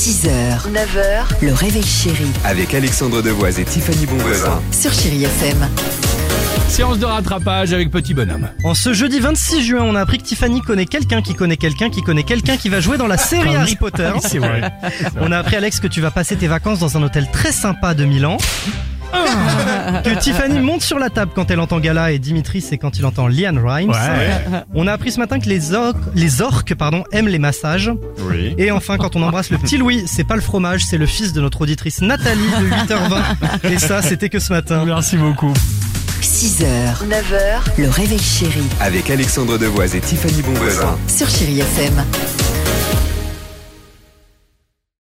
6h, 9h, le réveil chéri Avec Alexandre Devoise et Tiffany Bonvoisin. sur Chéri FM. Séance de rattrapage avec Petit Bonhomme. En ce jeudi 26 juin, on a appris que Tiffany connaît quelqu'un qui connaît quelqu'un qui connaît quelqu'un qui va jouer dans la série Harry Potter. C'est vrai. On a appris, Alex, que tu vas passer tes vacances dans un hôtel très sympa de Milan. Que Tiffany monte sur la table quand elle entend Gala et Dimitri c'est quand il entend Liane Rimes. Ouais. On a appris ce matin que les orques aiment les massages. Oui. Et enfin, quand on embrasse le petit Louis, c'est pas le fromage, c'est le fils de notre auditrice Nathalie de 8h20. Et ça, c'était que ce matin. Merci beaucoup. 6h, 9h, le réveil chéri Avec Alexandre Devoise et Tiffany Bonvoisin. sur Chéri FM.